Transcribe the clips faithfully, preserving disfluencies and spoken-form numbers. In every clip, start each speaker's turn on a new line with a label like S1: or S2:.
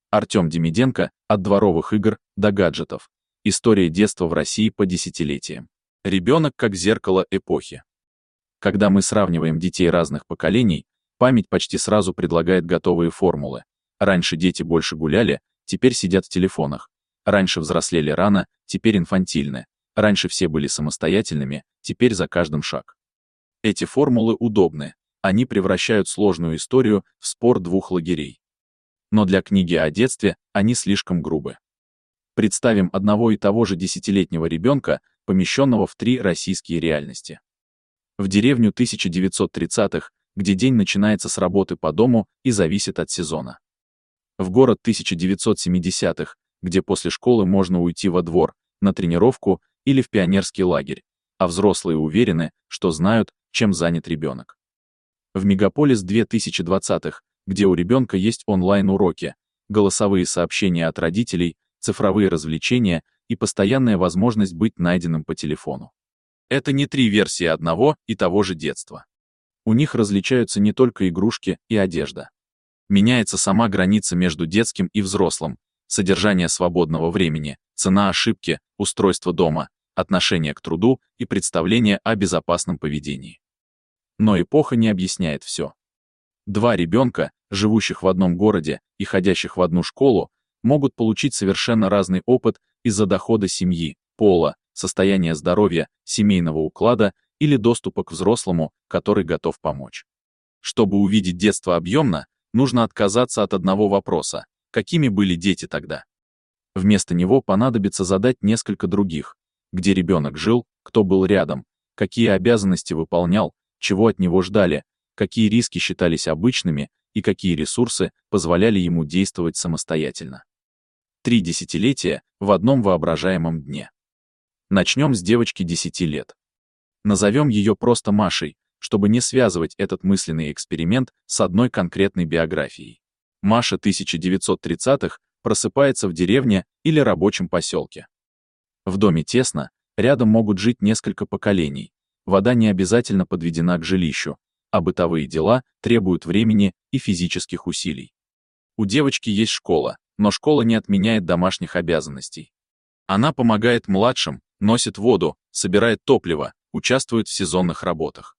S1: Артем Демиденко «От дворовых игр до гаджетов. История детства в России по десятилетиям». Ребенок как зеркало эпохи. Когда мы сравниваем детей разных поколений, память почти сразу предлагает готовые формулы. Раньше дети больше гуляли, теперь сидят в телефонах. Раньше взрослели рано, теперь инфантильны. Раньше все были самостоятельными, теперь за каждым шаг. Эти формулы удобны. Они превращают сложную историю в спор двух лагерей. Но для книги о детстве они слишком грубы. Представим одного и того же десятилетнего ребенка, помещенного в три российские реальности. В деревню тысяча девятьсот тридцатых, где день начинается с работы по дому и зависит от сезона. В город тысяча девятьсот семидесятых, где после школы можно уйти во двор, на тренировку или в пионерский лагерь, а взрослые уверены, что знают, чем занят ребенок. В мегаполис две тысячи двадцатых, где у ребенка есть онлайн-уроки, голосовые сообщения от родителей, цифровые развлечения и постоянная возможность быть найденным по телефону. Это не три версии одного и того же детства. У них различаются не только игрушки и одежда. Меняется сама граница между детским и взрослым, содержание свободного времени, цена ошибки, устройство дома, отношение к труду и представление о безопасном поведении. Но эпоха не объясняет все. Два ребенка, живущих в одном городе и ходящих в одну школу, могут получить совершенно разный опыт из-за дохода семьи, пола, состояния здоровья, семейного уклада или доступа к взрослому, который готов помочь. Чтобы увидеть детство объемно, нужно отказаться от одного вопроса: какими были дети тогда? Вместо него понадобится задать несколько других: где ребенок жил, кто был рядом, какие обязанности выполнял, чего от него ждали, какие риски считались обычными и какие ресурсы позволяли ему действовать самостоятельно. Три десятилетия в одном воображаемом дне. Начнем с девочки десяти лет. Назовем ее просто Машей, чтобы не связывать этот мысленный эксперимент с одной конкретной биографией. Маша тысяча девятьсот тридцатых просыпается в деревне или рабочем поселке. В доме тесно, рядом могут жить несколько поколений, вода не обязательно подведена к жилищу, а бытовые дела требуют времени и физических усилий. У девочки есть школа, но школа не отменяет домашних обязанностей. Она помогает младшим, носит воду, собирает топливо, участвует в сезонных работах.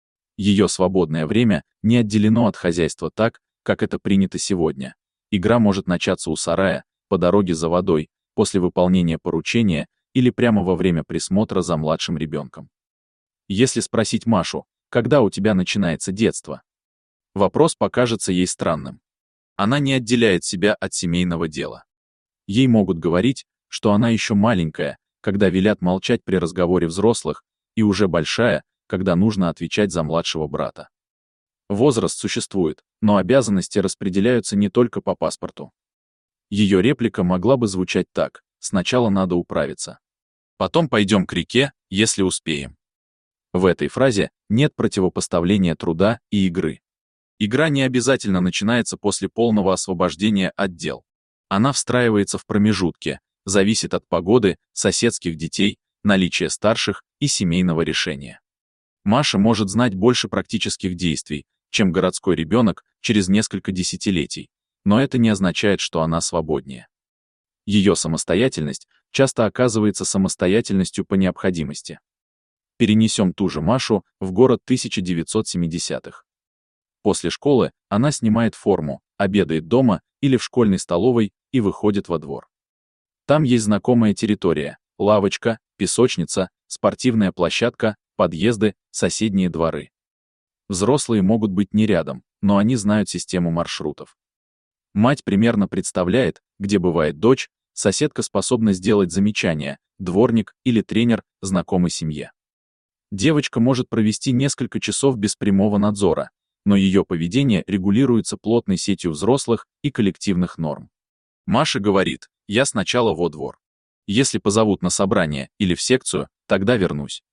S1: Ее свободное время не отделено от хозяйства так, как это принято сегодня. Игра может начаться у сарая, по дороге за водой, после выполнения поручения или прямо во время присмотра за младшим ребенком. Если спросить Машу, когда у тебя начинается детство, вопрос покажется ей странным. Она не отделяет себя от семейного дела. Ей могут говорить, что она еще маленькая, когда велят молчать при разговоре взрослых, и уже большая, когда нужно отвечать за младшего брата. Возраст существует, но обязанности распределяются не только по паспорту. Ее реплика могла бы звучать так: сначала надо управиться. Потом пойдем к реке, если успеем. В этой фразе нет противопоставления труда и игры. Игра не обязательно начинается после полного освобождения от дел. Она встраивается в промежутки, зависит от погоды, соседских детей, наличия старших и семейного решения. Маша может знать больше практических действий, чем городской ребенок через несколько десятилетий, но это не означает, что она свободнее. Ее самостоятельность часто оказывается самостоятельностью по необходимости. Перенесем ту же Машу в город тысяча девятьсот семидесятых. После школы она снимает форму, обедает дома или в школьной столовой и выходит во двор. Там есть знакомая территория: лавочка, песочница, спортивная площадка, подъезды, соседние дворы. Взрослые могут быть не рядом, но они знают систему маршрутов. Мать примерно представляет, где бывает дочь, соседка способна сделать замечание, дворник или тренер знакомой семье. Девочка может провести несколько часов без прямого надзора, но ее поведение регулируется плотной сетью взрослых и коллективных норм. Маша говорит: «Я сначала во двор. Если позовут на собрание или в секцию, тогда вернусь».